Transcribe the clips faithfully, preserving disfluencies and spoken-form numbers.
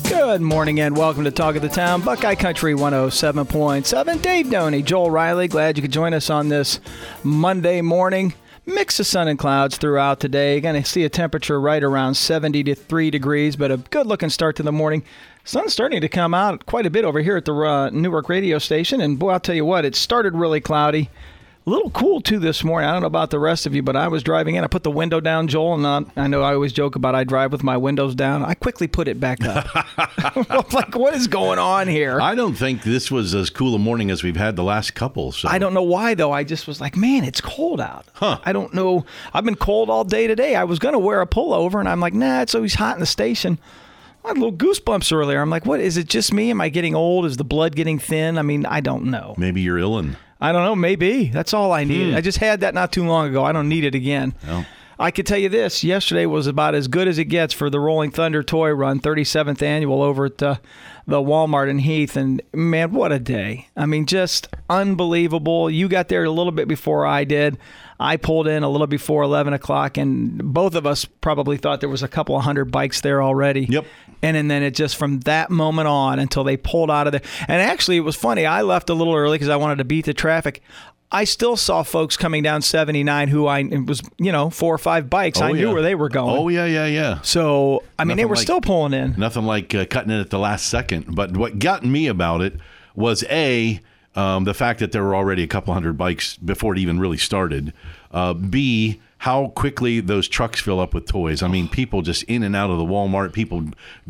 Good morning and welcome to Talk of the Town, Buckeye Country one oh seven point seven. Dave Doney, Joel Riley, glad you could join us on this Monday morning. Mix of sun and clouds throughout today. Going to see a temperature right around seventy to three degrees, but a good-looking start to the morning. Sun's starting to come out quite a bit over here at the uh, Newark radio station, and boy, I'll tell you what, it started really cloudy. A little cool, too, this morning. I don't know about the rest of you, but I was driving in. I put the window down, Joel, and uh, I know I always joke about I drive with my windows down. I quickly put it back up. I'm like, what is going on here? I don't think this was as cool a morning as we've had the last couple. So. I don't know why, though. I just was like, man, it's cold out. Huh. I don't know. I've been cold all day today. I was going to wear a pullover, and I'm like, nah, it's always hot in the station. I had little goosebumps earlier. I'm like, what? Is it just me? Am I getting old? Is the blood getting thin? I mean, I don't know. Maybe you're illin'. I don't know. Maybe. That's all I need. Hmm. I just had that not too long ago. I don't need it again. No. I could tell you this. Yesterday was about as good as it gets for the Rolling Thunder Toy Run, thirty-seventh annual over at the, the Walmart in Heath. And, man, what a day. I mean, just unbelievable. You got there a little bit before I did. I pulled in a little before eleven o'clock, and both of us probably thought there was a couple of hundred bikes there already. Yep. And, and then it just from that moment on until they pulled out of there. And actually, it was funny. I left a little early because I wanted to beat the traffic. I still saw folks coming down seventy-nine who I it was, you know, four or five bikes. Oh, I knew yeah. where they were going. Oh, yeah, yeah, yeah. So, I mean, Nothing they were like- still pulling in. Nothing like uh, cutting it at the last second. But what got me about it was, A, um, the fact that there were already a couple hundred bikes before it even really started. Uh, B, how quickly those trucks fill up with toys. I mean, people just in and out of the Walmart, people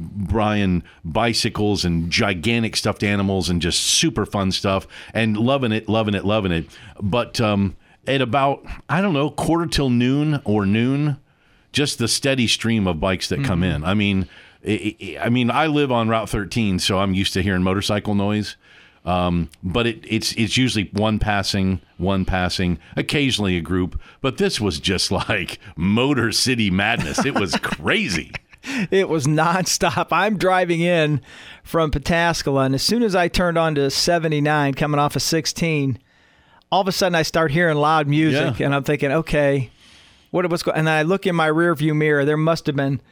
buying bicycles and gigantic stuffed animals and just super fun stuff and loving it, loving it, loving it. But um, at about, I don't know, quarter till noon or noon, just the steady stream of bikes that mm-hmm. come in. I mean, it, it, I mean, I live on Route thirteen, so I'm used to hearing motorcycle noise. Um, but it, it's it's usually one passing, one passing, occasionally a group. But this was just like Motor City madness. It was crazy. It was nonstop. I'm driving in from Pataskala, and as soon as I turned on to seventy-nine coming off of sixteen, all of a sudden I start hearing loud music, Yeah. and I'm thinking, okay, what what's going? And then I look in my rearview mirror. There must have been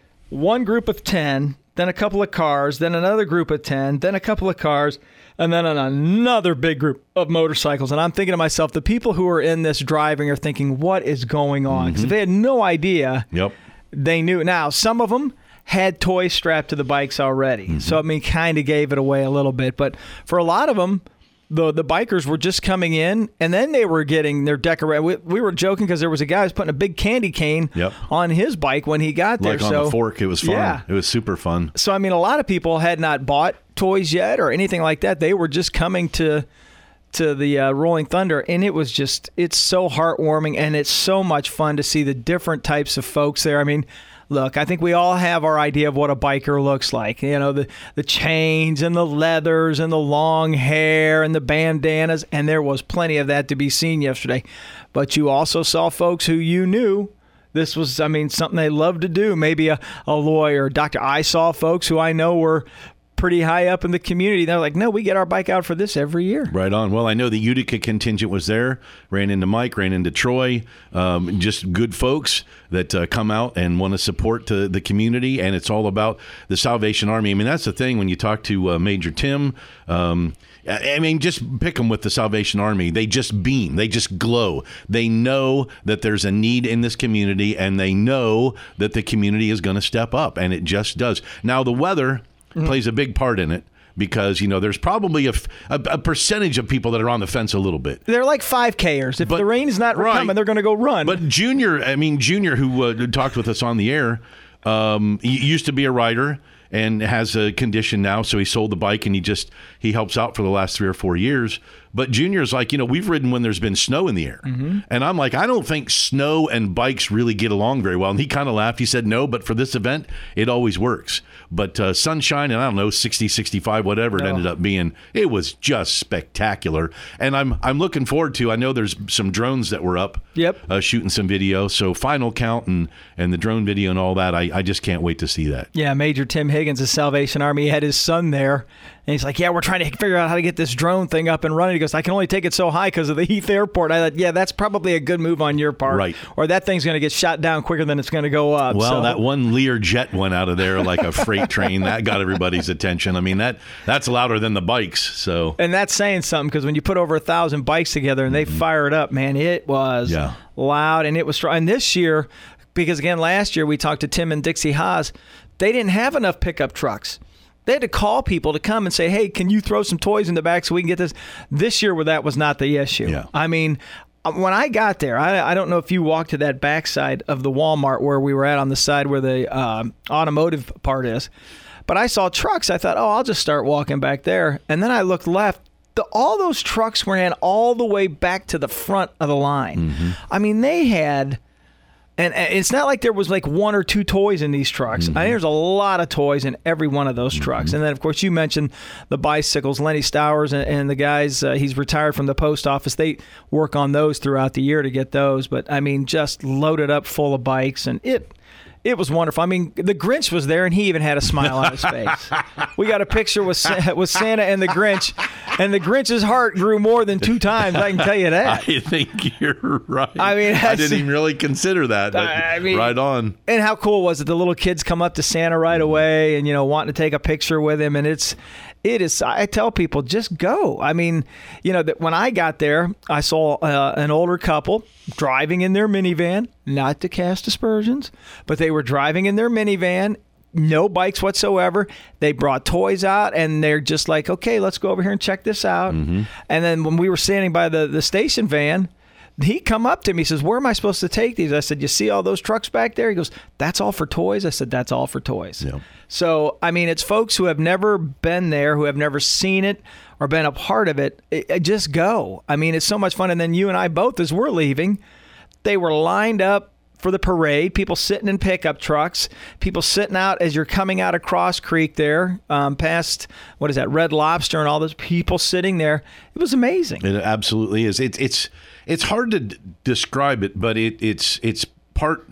one group of ten, then a couple of cars, then another group of ten, then a couple of cars. And then another big group of motorcycles. And I'm thinking to myself, the people who are in this driving are thinking, what is going on? Because Mm-hmm. if they had no idea, Yep. they knew. Now, some of them had toys strapped to the bikes already. Mm-hmm. So, I mean, kind of gave it away a little bit. But for a lot of them, the the bikers were just coming in, and then they were getting their decorated. We, we were joking because there was a guy who was putting a big candy cane Yep. on his bike when he got there. Like on so, the fork, it was fun. Yeah. It was super fun. So, I mean, a lot of people had not bought toys yet or anything like that. They were just coming to to the uh, Rolling Thunder, and it was just, it's so heartwarming, and it's so much fun to see the different types of folks there. I mean, look, I think we all have our idea of what a biker looks like. You know, the, the chains and the leathers and the long hair and the bandanas, and there was plenty of that to be seen yesterday. But you also saw folks who you knew this was, I mean, something they loved to do. Maybe a, a lawyer, doctor. I saw folks who I know were pretty high up in the community. They're like, no, we get our bike out for this every year. Right on. Well, I know the Utica contingent was there. Ran into Mike, ran into Troy. Um, just good folks that uh, come out and want to support uh, the community. And it's all about the Salvation Army. I mean, that's the thing when you talk to uh, Major Tim. Um, I mean, just pick them with the Salvation Army. They just beam. They just glow. They know that there's a need in this community, and they know that the community is going to step up, and it just does. Now, the weather mm-hmm. plays a big part in it because, you know, there's probably a, a, a percentage of people that are on the fence a little bit. They're like five Kers. If but, the rain is not right. coming, they're going to go run. But Junior, I mean, Junior, who uh, talked with us on the air, um, he used to be a rider and has a condition now, so he sold the bike and he just he helps out for the last three or four years. But Junior's like, you know, we've ridden when there's been snow in the air. Mm-hmm. And I'm like, I don't think snow and bikes really get along very well. And he kind of laughed. He said, no, but for this event, it always works. But uh, sunshine and I don't know, sixty, sixty-five, whatever it no. ended up being, it was just spectacular. And I'm I'm looking forward to, I know there's some drones that were up yep. uh, shooting some video. So final count and, and the drone video and all that, I, I just can't wait to see that. Yeah, Major Tim Higgins Higgins of Salvation Army. He had his son there. And he's like, yeah, we're trying to figure out how to get this drone thing up and running. He goes, I can only take it so high because of the Heath Airport. I thought, yeah, that's probably a good move on your part. Right. Or that thing's going to get shot down quicker than it's going to go up. Well, so. that one Lear jet went out of there like a freight train. That got everybody's attention. I mean, that that's louder than the bikes. So, And that's saying something, because when you put over a thousand bikes together and they mm-hmm. fire it up, man, it was yeah. loud and it was strong. And this year, because again, last year we talked to Tim and Dixie Haas, they didn't have enough pickup trucks. They had to call people to come and say, hey, can you throw some toys in the back so we can get this? This year, where that was not the issue. Yeah. I mean, when I got there, I, I don't know if you walked to that backside of the Walmart where we were at on the side where the um, automotive part is, but I saw trucks. I thought, oh, I'll just start walking back there. And then I looked left. The, all those trucks ran all the way back to the front of the line. Mm-hmm. I mean, they had... And it's not like there was like one or two toys in these trucks. Mm-hmm. I think there's a lot of toys in every one of those trucks. Mm-hmm. And then, of course, you mentioned the bicycles. Lenny Stowers and, and the guys, uh, he's retired from the post office. They work on those throughout the year to get those. But, I mean, just loaded up full of bikes. And it... It was wonderful. I mean, the Grinch was there, and he even had a smile on his face. We got a picture with with Santa and the Grinch, and the Grinch's heart grew more than two times. I can tell you that. I think you're right. I mean, I didn't even really consider that. But I mean, right on. And how cool was it? The little kids come up to Santa right away, and you know, wanting to take a picture with him, and it's. It is. I tell people, just go. I mean, you know, that when I got there, I saw uh, an older couple driving in their minivan, not to cast aspersions, but they were driving in their minivan, no bikes whatsoever. They brought toys out, and they're just like, okay, let's go over here and check this out. Mm-hmm. And then when we were standing by the, the station van, he come up to me, says, where am I supposed to take these? I said, you see all those trucks back there? He goes, that's all for toys? I said, that's all for toys. Yeah. So, I mean, it's folks who have never been there, who have never seen it or been a part of it. It, it just go. I mean, it's so much fun. And then you and I both, as we're leaving, they were lined up for the parade, people sitting in pickup trucks, people sitting out as you're coming out of Cross Creek there, um, past, what is that, Red Lobster, and all those people sitting there. It was amazing. It absolutely is. It, it's it's hard to d- describe it, but it, it's it's part,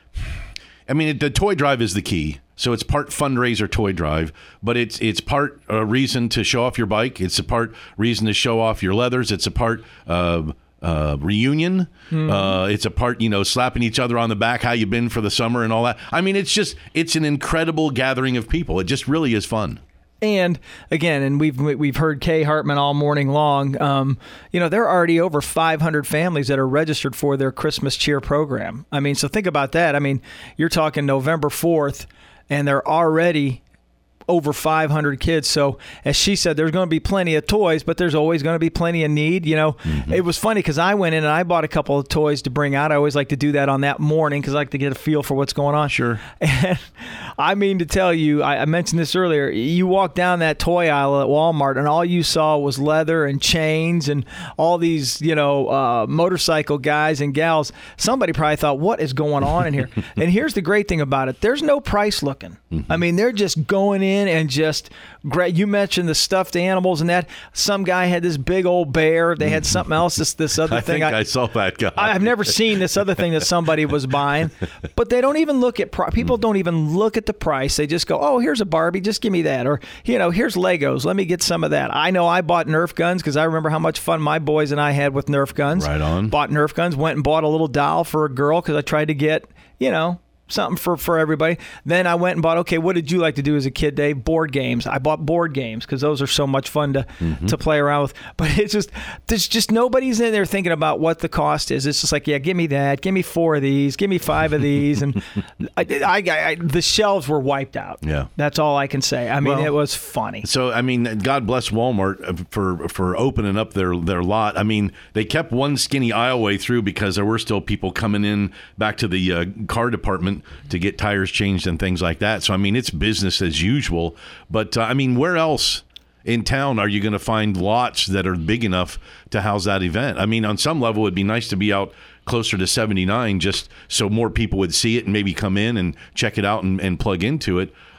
I mean, it, the toy drive is the key. So it's part fundraiser toy drive, but it's it's part a reason to show off your bike. It's a part reason to show off your leathers. It's a part uh, uh, reunion. Mm-hmm. Uh, it's a part, you know, slapping each other on the back, how you been for the summer and all that. I mean, it's just, it's an incredible gathering of people. It just really is fun. And again, and we've we've heard Kay Hartman all morning long. Um, you know, there are already over five hundred families that are registered for their Christmas cheer program. I mean, so think about that. I mean, you're talking November fourth, and they're already over five hundred kids. So as she said, there's going to be plenty of toys, but there's always going to be plenty of need. You know, mm-hmm. It was funny because I went in and I bought a couple of toys to bring out. I always like to do that on that morning because I like to get a feel for what's going on. Sure. And I mean to tell you, I, I mentioned this earlier, you walk down that toy aisle at Walmart and all you saw was leather and chains and all these, you know, uh, motorcycle guys and gals. Somebody probably thought, what is going on in here? And here's the great thing about it. There's no price looking. Mm-hmm. I mean, they're just going in and just great. You mentioned the stuffed animals and that. Some guy had this big old bear. They had something else. This this other I thing. Think I, I saw that guy. I've never seen this other thing that somebody was buying. But they don't even look at pri- people. Don't even look at the price. They just go, oh, here's a Barbie. Just give me that. Or you know, here's Legos. Let me get some of that. I know I bought Nerf guns because I remember how much fun my boys and I had with Nerf guns. Right on. Bought Nerf guns. Went and bought a little doll for a girl because I tried to get, you know, something for, for everybody. Then I went and bought, okay, what did you like to do as a kid, Dave? Board games. I bought board games because those are so much fun to mm-hmm. to play around with. But it's just, there's just nobody's in there thinking about what the cost is. It's just like, yeah, give me that. Give me four of these. Give me five of these. And I, I, I, the shelves were wiped out. Yeah. That's all I can say. I mean, well, it was funny. So, I mean, God bless Walmart for, for opening up their, their lot. I mean, they kept one skinny aisleway through because there were still people coming in back to the uh, car department to get tires changed and things like that. So, I mean, it's business as usual. But, uh, I mean, where else in town are you going to find lots that are big enough to house that event? I mean, on some level, it'd be nice to be out closer to seventy-nine just so more people would see it and maybe come in and check it out and, and plug into it.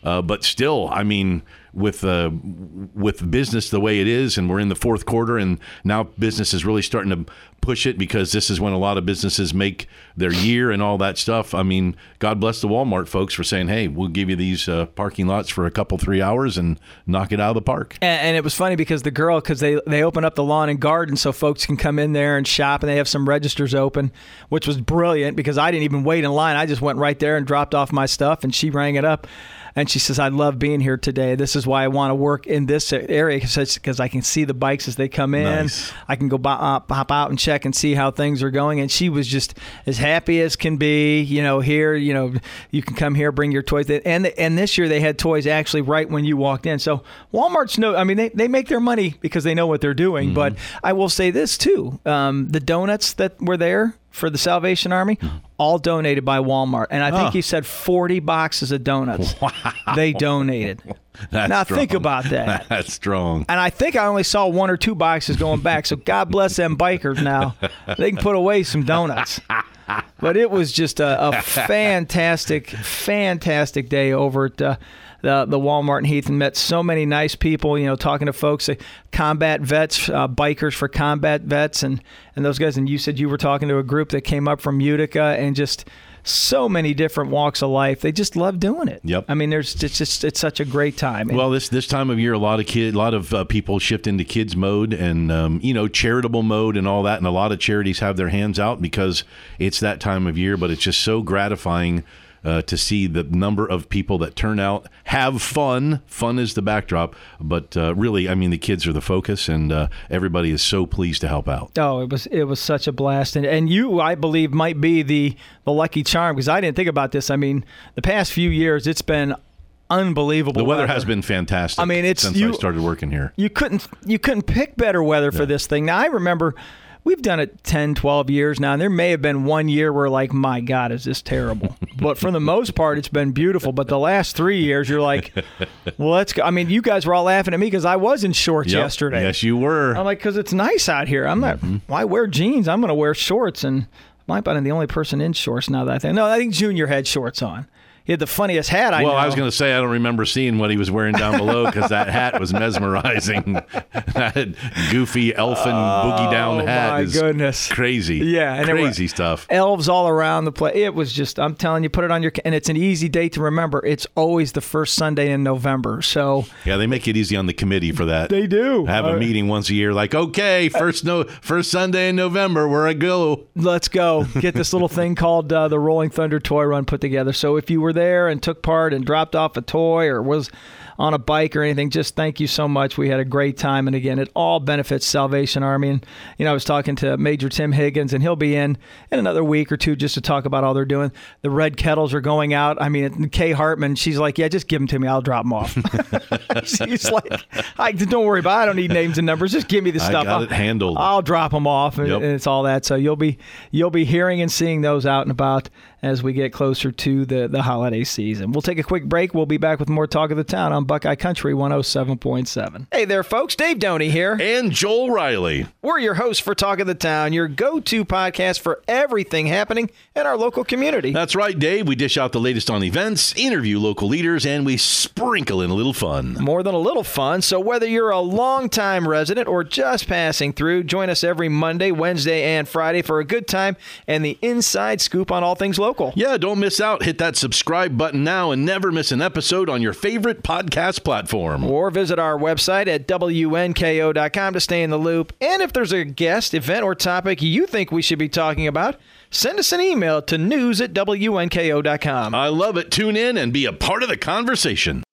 Uh, but still, I mean, with uh, with business the way it is, and we're in the fourth quarter, and now business is really starting to push it because this is when a lot of businesses make their year and all that stuff. I mean, God bless the Walmart folks for saying, hey, we'll give you these uh, parking lots for a couple, three hours and knock it out of the park. And, and it was funny because the girl, because they, they open up the lawn and garden so folks can come in there and shop, and they have some registers open, which was brilliant because I didn't even wait in line. I just went right there and dropped off my stuff, and she rang it up. And she says, I love being here today. This is why I want to work in this area because I can see the bikes as they come in. Nice. I can go hop out and check and see how things are going. And she was just as happy as can be. You know, here, you know, you can come here, bring your toys. And and this year they had toys actually right when you walked in. So Walmart's no, I mean, they, they make their money because they know what they're doing. Mm-hmm. But I will say this too. Um, the donuts that were there for the Salvation Army, all donated by Walmart. And I think oh. he said forty boxes of donuts wow. they donated. That's now strong. think about that. That's strong. And I think I only saw one or two boxes going back. So God bless them bikers now. They can put away some donuts. But it was just a, a fantastic, fantastic day over at uh, the the Walmart in Heath, and met so many nice people, you know, talking to folks, uh, combat vets, uh, bikers for combat vets, and, and those guys. And you said you were talking to a group that came up from Utica, and just so many different walks of life. They just love doing it. Yep. I mean, there's it's just it's such a great time. Well, this this time of year, a lot of kid, a lot of uh, people shift into kids mode and um, you know, charitable mode and all that, and a lot of charities have their hands out because it's that time of year. But it's just so gratifying uh, to see the number of people that turn out, have fun. Fun is the backdrop, but uh, really, I mean, the kids are the focus, and uh, everybody is so pleased to help out. Oh, it was it was such a blast, and and you, I believe, might be the the lucky charm because I didn't think about this. I mean, the past few years, it's been unbelievable. The weather, weather has been fantastic. I mean, it's since you, I started working here. You couldn't you couldn't pick better weather for Yeah. this thing. Now I remember. We've done it ten, twelve years now, and there may have been one year where, like, my God, is this terrible? But for the most part, it's been beautiful. But the last three years, you're like, well, let's go. I mean, you guys were all laughing at me because I was in shorts Yep. yesterday. Yes, you were. I'm like, because it's nice out here. I'm not, Mm-hmm. why wear jeans? I'm going to wear shorts. And I might be the only person in shorts now that I think. No, I think Junior had shorts on. He had the funniest hat I well, know. I was going to say I don't remember seeing what he was wearing down below because that hat was mesmerizing. That goofy elfin boogie down Oh, hat my is goodness. crazy. Yeah, and there were crazy stuff. Elves all around the place. It was just, I'm telling you, put it on your, and it's an easy date to remember. It's always the first Sunday in November. So Yeah, they make it easy on the committee for that. they do. Have a Uh, meeting once a year, like, okay, first no, first Sunday in November, where I go. Let's go get this little thing called uh, the Rolling Thunder Toy Run put together. So if you were there and took part and dropped off a toy or was on a bike or anything, just thank you so much. We had a great time. And again, it all benefits Salvation Army. And, you know, I was talking to Major Tim Higgins, and he'll be in in another week or two just to talk about all they're doing. The red kettles are going out. I mean, Kay Hartman, she's like, yeah, just give them to me. I'll drop them off. She's like, I, don't worry about it. I don't need names and numbers. Just give me the I stuff. got I'll, it handled. I'll drop them off, and, Yep. and it's all that. So you'll be you'll be hearing and seeing those out and about as we get closer to the, the holiday season. We'll take a quick break. We'll be back with more Talk of the Town on Buckeye Country one oh seven point seven. Hey there, folks. Dave Doney here. And Joel Riley. We're your hosts for Talk of the Town, your go-to podcast for everything happening in our local community. That's right, Dave. We dish out the latest on events, interview local leaders, and we sprinkle in a little fun. More than a little fun. So whether you're a longtime resident or just passing through, join us every Monday, Wednesday, and Friday for a good time and the inside scoop on all things local. Yeah, don't miss out. Hit that subscribe button now and never miss an episode on your favorite podcast platform. Or visit our website at W N K O dot com to stay in the loop. And if there's a guest, event, or topic you think we should be talking about, send us an email to news at W N K O dot com. I love it. Tune in and be a part of the conversation.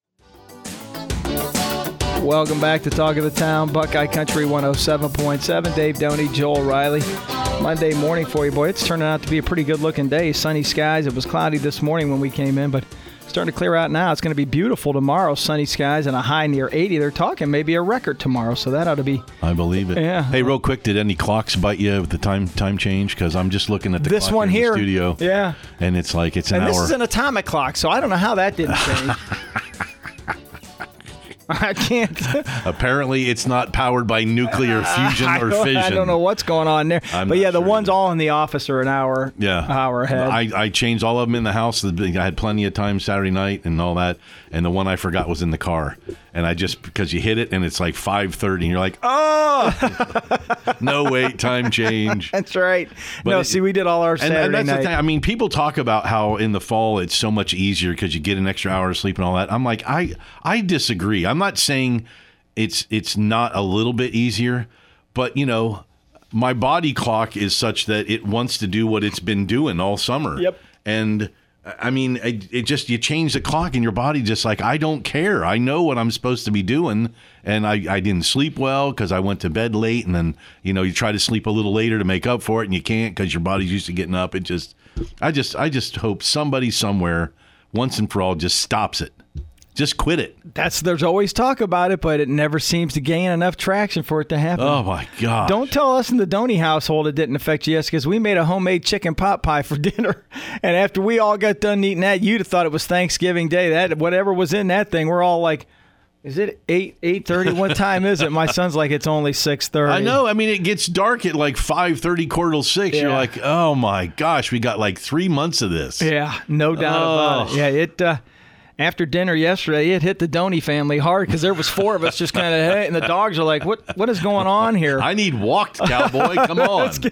Welcome back to Talk of the Town, Buckeye Country one oh seven point seven. Dave Doney, Joel Riley. Monday morning for you, boy. It's turning out to be a pretty good-looking day. Sunny skies. It was cloudy this morning when we came in, but starting to clear out now. It's going to be beautiful tomorrow. Sunny skies and a high near eighty. They're talking maybe a record tomorrow, so that ought to be... I believe it. Yeah. Hey, real quick, did any clocks bite you with the time time change? Because I'm just looking at the This clock one here here. in the studio. Yeah. And it's like it's an And this hour. is an atomic clock, so I don't know how that didn't change. I can't. Apparently, it's not powered by nuclear fusion I or don't- fission. I don't know what's going on there. I'm but not yeah, the sure ones either. all in the office are an hour, Yeah, hour ahead. I, I changed all of them in the house. I had plenty of time Saturday night and all that. And the one I forgot was in the car. And I just, because you hit it and it's like five thirty and you're like, oh, no wait, time change. That's right. But no, it- see, we did all our And, Saturday and that's night. the thing. I mean, people talk about how in the fall it's so much easier because you get an extra hour of sleep and all that. I'm like, I I disagree. I'm not saying it's it's not a little bit easier, but you know, my body clock is such that it wants to do what it's been doing all summer. Yep. And I mean, it, it just, you change the clock and your body just like, I don't care. I know what I'm supposed to be doing. And I, I didn't sleep well because I went to bed late. And then, you know, you try to sleep a little later to make up for it and you can't because your body's used to getting up. It just, I just, I just hope somebody somewhere once and for all just stops it. Just quit it. That's there's always talk about it, but it never seems to gain enough traction for it to happen. Oh my God. Don't tell us in the Doney household it didn't affect you, yes, because we made a homemade chicken pot pie for dinner. And after we all got done eating that, you'd have thought it was Thanksgiving Day. That whatever was in that thing, we're all like, is it eight eight thirty? What time is it? My son's like, it's only six thirty. I know. I mean, it gets dark at like five thirty, quarter till six. Yeah. You're like, oh my gosh, we got like three months of this. Yeah, no doubt about Oh. it. Yeah, it. Uh, after dinner yesterday, it hit the Doney family hard because there was four of us just kind of, hey, and the dogs are like, what What is going on here? I need walked, cowboy. Come on. Let's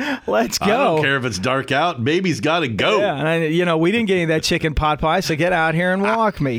go. I don't care if it's dark out. Baby's got to go. Yeah, and I, you know, we didn't get any of that chicken pot pie, so get out here and walk me.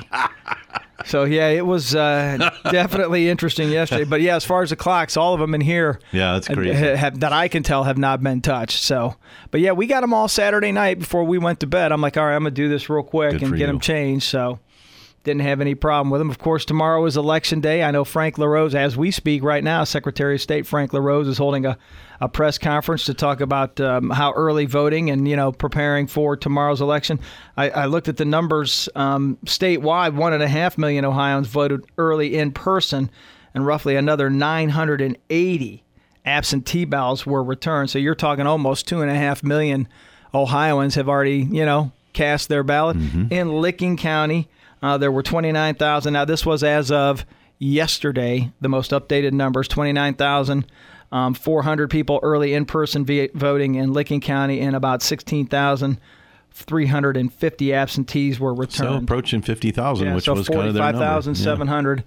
So, yeah, it was uh, definitely interesting yesterday. But, yeah, as far as the clocks, all of them in here Yeah, that's crazy. have, have, that I can tell have not been touched. So, but, yeah, we got them all Saturday night before we went to bed. I'm like, all right, I'm going to do this real quick Good and for get you. them changed. So, didn't have any problem with them. Of course, tomorrow is Election Day. I know Frank LaRose, as we speak right now, Secretary of State Frank LaRose is holding a, a press conference to talk about um, how early voting and, you know, preparing for tomorrow's election. I, I looked at the numbers um, statewide. One and a half million Ohioans voted early in person, and roughly another nine hundred eighty absentee ballots were returned. So you're talking almost two and a half million Ohioans have already, you know, cast their ballot. Mm-hmm. In Licking County, Uh, there were twenty-nine thousand. Now, this was as of yesterday, the most updated numbers, twenty-nine thousand four hundred people early in-person v- voting in Licking County, and about sixteen thousand three hundred fifty absentees were So returned. approaching fifty thousand, Yeah, which so was kind of their number. forty-five thousand seven hundred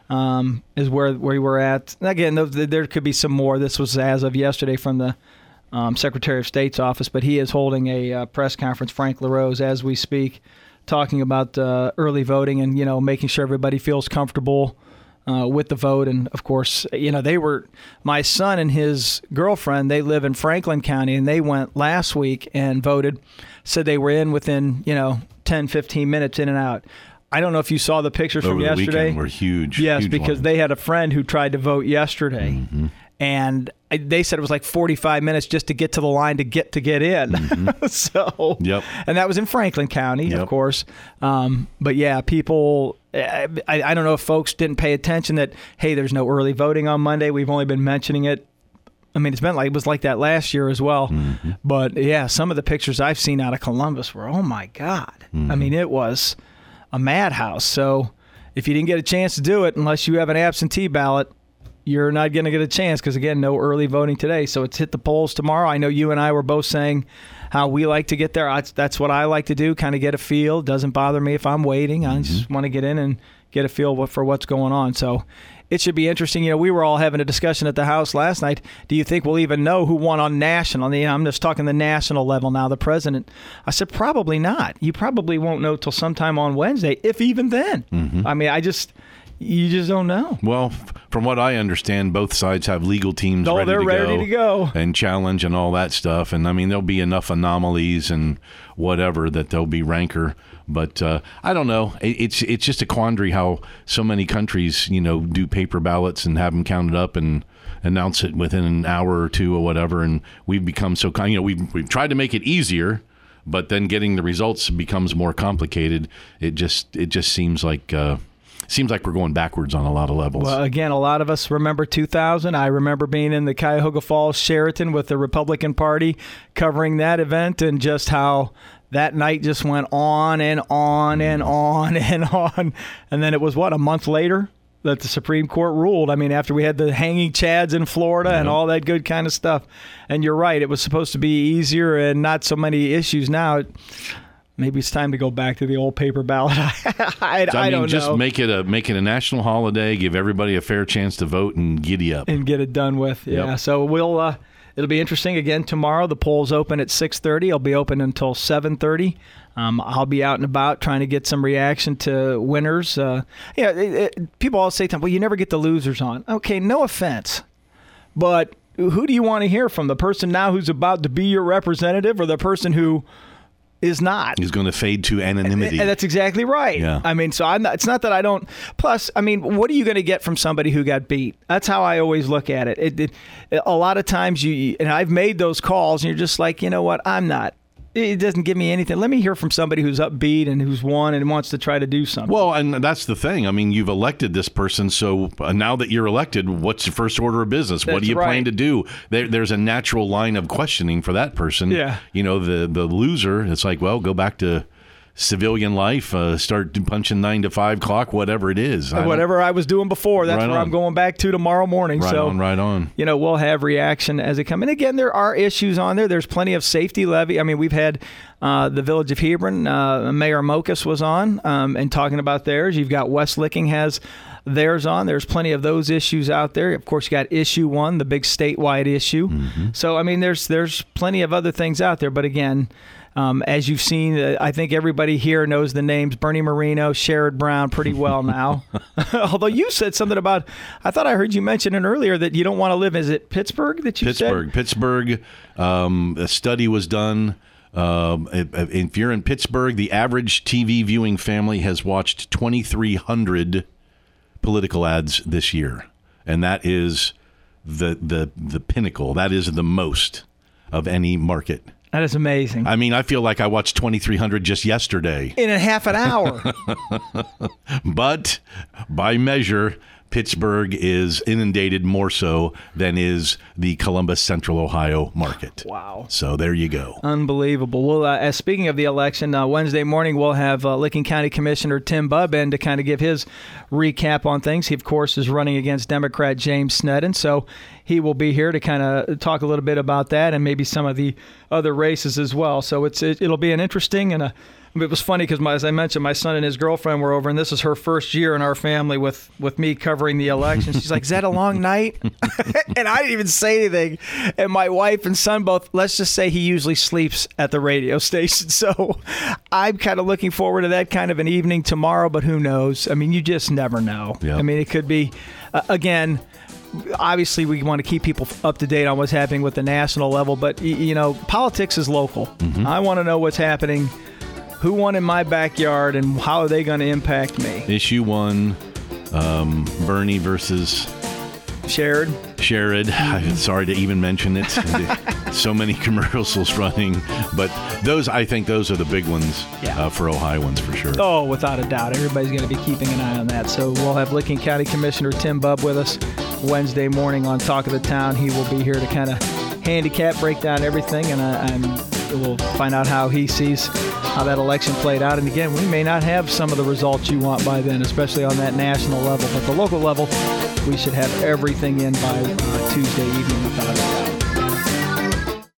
um, is where, where we were at. Again, those, there could be some more. This was as of yesterday from the um, Secretary of State's office, but he is holding a uh, press conference, Frank LaRose, as we speak, talking about uh, early voting and, you know, making sure everybody feels comfortable uh, with the vote. And, of course, you know, they were – my son and his girlfriend, they live in Franklin County, and they went last week and voted, said they were in within, you know, ten, fifteen minutes in and out. I don't know if you saw the pictures Over from the yesterday. weekend were huge. Yes, huge because lines. they had a friend who tried to vote yesterday. Mm-hmm. And they said it was like forty-five minutes just to get to the line to get to get in. Mm-hmm. so, Yep. and that was in Franklin County, Yep. of course. Um, but yeah, people, I, I don't know if folks didn't pay attention that, hey, there's no early voting on Monday. We've only been mentioning it. I mean, it's been like, it was like that last year as well. Mm-hmm. But yeah, some of the pictures I've seen out of Columbus were, oh my God. Mm-hmm. I mean, it was a madhouse. So if you didn't get a chance to do it, unless you have an absentee ballot, you're not going to get a chance because, again, no early voting today. So it's hit the polls tomorrow. I know you and I were both saying how we like to get there. That's, that's what I like to do, kind of get a feel. Doesn't bother me if I'm waiting. I just want to get in and get a feel for what's going on. So it should be interesting. You know, we were all having a discussion at the house last night. Do you think we'll even know who won on national? You know, I'm just talking the national level now, the president. I said, probably not. You probably won't know till sometime on Wednesday, if even then. Mm-hmm. I mean, I just... You just don't know. Well, f- from what I understand, both sides have legal teams Oh, ready, they're to, ready go to go. and challenge and all that stuff. And I mean, there'll be enough anomalies and whatever that there'll be rancor. But uh, I don't know. It, it's it's just a quandary how so many countries, you know, do paper ballots and have them counted up and announce it within an hour or two or whatever. And we've become so kind. You know, we've we've tried to make it easier, but then getting the results becomes more complicated. It just it just seems like. Uh, Seems like we're going backwards on a lot of levels. Well, again, a lot of us remember two thousand. I remember being in the Cuyahoga Falls Sheraton with the Republican Party covering that event, and just how that night just went on and on and on and on. And then it was, what, a month later? that the Supreme Court ruled. I mean, after we had the hanging chads in Florida and all that good kind of stuff. And you're right, it was supposed to be easier and not so many issues. Now, maybe it's time to go back to the old paper ballot. I, I, I mean, don't just know. make it a make it a national holiday. Give everybody a fair chance to vote and giddy up and get it done with. Yeah. Yep. So we'll. Uh, it'll be interesting again tomorrow. The polls open at six thirty. It'll be open until seven thirty. Um, I'll be out and about trying to get some reaction to winners. Uh, yeah, it, it, people always say, "Well, you never get the losers on." Okay, no offense, but who do you want to hear from? The person now who's about to be your representative, or the person who is not? He's going to fade to anonymity. And that's exactly right. Yeah. I mean, so I'm not, it's not that I don't. Plus, I mean, what are you going to get from somebody who got beat? That's how I always look at it. It, it. A lot of times, you and I've made those calls, and you're just like, you know what? I'm not. It doesn't give me anything. Let me hear from somebody who's upbeat and who's won and wants to try to do something. Well, and that's the thing. I mean, you've elected this person, so uh, now that you're elected, what's your first order of business? That's what do you right. plan to do? There, there's a natural line of questioning for that person. Yeah. You know, the the loser, it's like, well, go back to civilian life, uh, start punching nine to five clock, whatever it is. I Whatever I was doing before, that's Right where on. I'm going back to tomorrow morning. Right so, on, right on. You know, we'll have reaction as it comes. And again, there are issues on there. There's plenty of safety levy. I mean, we've had uh, the Village of Hebron, uh, Mayor Mokas was on um, and talking about theirs. You've got West Licking has theirs on. There's plenty of those issues out there. Of course, you got issue one, the big statewide issue. Mm-hmm. So, I mean, there's there's plenty of other things out there. But again, Um, as you've seen, uh, I think everybody here knows the names Bernie Moreno, Sherrod Brown pretty well now. Although you said something about, I thought I heard you mention it earlier that you don't want to live, is it Pittsburgh that you Pittsburgh. said? Pittsburgh. Um, a study was done. Um, if, if you're in Pittsburgh, the average T V viewing family has watched twenty-three hundred political ads this year. And that is the, the, the pinnacle. That is the most of any market. That is amazing. I mean, I feel like I watched twenty-three hundred just yesterday. In a half an hour. But by measure, Pittsburgh is inundated more so than is the Columbus, Central Ohio market. Wow. So there you go. Unbelievable. Well, uh, as speaking of the election, uh, Wednesday morning we'll have uh, Licking County Commissioner Tim Bubb in to kind of give his recap on things. He, of course, is running against Democrat James Sneddon, so he will be here to kind of talk a little bit about that and maybe some of the other races as well. So it's it, it'll be an interesting and a it was funny because, as I mentioned, my son and his girlfriend were over, and this is her first year in our family with, with me covering the election. She's like, is that a long night? And I didn't even say anything. And my wife and son both, let's just say he usually sleeps at the radio station. So I'm kind of looking forward to that kind of an evening tomorrow, but who knows? I mean, you just never know. Yep. I mean, it could be, uh, again, obviously we want to keep people up to date on what's happening with the national level, but, you know, politics is local. Mm-hmm. I want to know what's happening. Who won in my backyard, and how are they going to impact me? Issue one, um, Bernie versus Sherrod. Sherrod. Mm-hmm. Sorry to even mention it. So many commercials running, but those I think those are the big ones yeah. uh, for Ohioans for sure. Oh, without a doubt, everybody's going to be keeping an eye on that. So we'll have Licking County Commissioner Tim Bubb with us Wednesday morning on Talk of the Town. He will be here to kind of handicap, break down everything, and I, I'm. We'll find out how he sees how that election played out. And again, we may not have some of the results you want by then, especially on that national level. But the local level, we should have everything in by uh, Tuesday evening without a doubt.